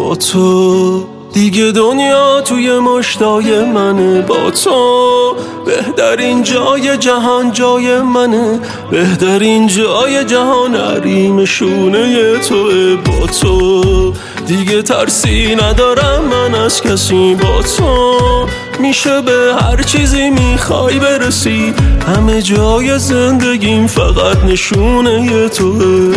با تو دیگه دنیا توی مشتای منه، با تو بهترین جای جهان جای منه، بهترین جای جهان حریم شونه توه. با تو دیگه ترسی ندارم من از کسی، با تو میشه به هر چیزی میخوای برسی، همه جای زندگیم فقط نشونه توه.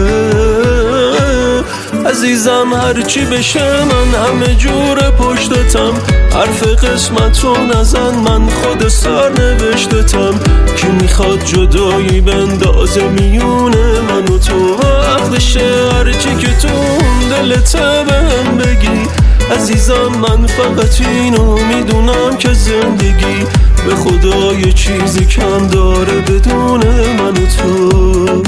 عزیزم هرچی بشه من همه جور پشتتم، حرف قسمتو نزن من خود سرنوشتتم، کی میخواد جدایی بندازه میونه من و تو. وقتشه هرچی که تو دلته بهم بگی، عزیزم من فقط اینو میدونم که زندگی به خدا یه چیزی کم داره بدون من و تو.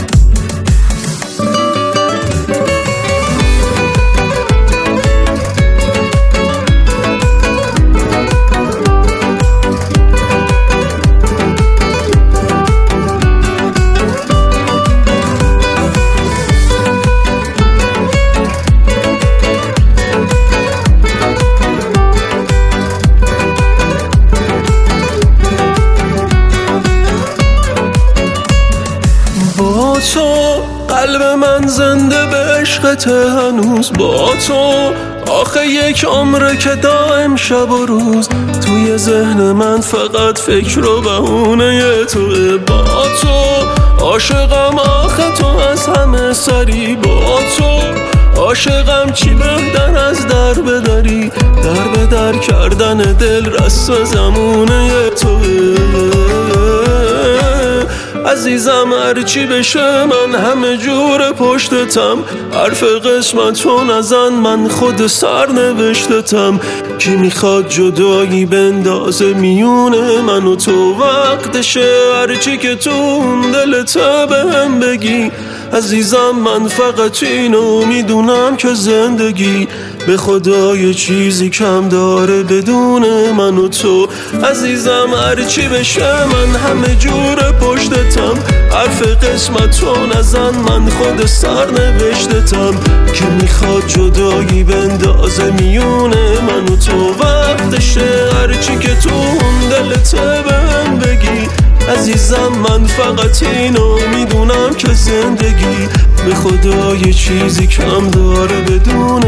با تو قلب من زنده به عشقت هنوز، با تو آخه یک عمره که دائم شب و روز توی ذهن من فقط فکر و بهونه توه. با تو عاشقم آخه تو از همه سری، با تو عاشقم چی بهتر از در بدری، در به در کردن دل رست زمونه توه. عزیزم هرچی بشه من همه جور پشتتم، حرف قسمتو نزن من خود سرنوشتتم، کی میخواد جدایی بندازه میونه من و تو. وقتشه هرچی که تو دلته بهم بگی، عزیزم من فقط اینو میدونم که زندگی به خدا یه چیزی کم داره بدون من و تو. عزیزم هرچی بشه من همه جور پشتتم، حرف قسمتو نزن من خود سرنوشتتم، که میخواد جدایی بندازه میونه من و تو. وقتشه هرچی که تو دلته بهم بگی، عزیزم من فقط اینو میدونم که زندگی به خدا یه چیزی کم داره بدون